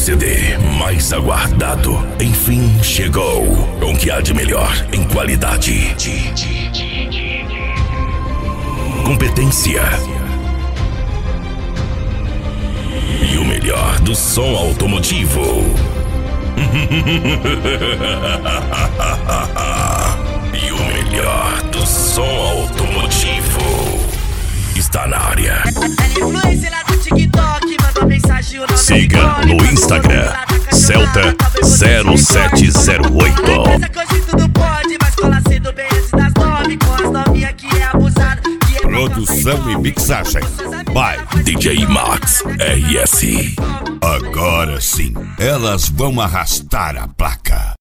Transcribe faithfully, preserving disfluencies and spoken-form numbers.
C D mais aguardado, enfim chegou. Com o que há de melhor em qualidade, competência e o melhor do som automotivo. E o melhor do som automotivo está na área. Siga no Instagram Celta zero sete zero oito. Produção e mixagem by D J Max R S. Agora sim, elas vão arrastar a placa.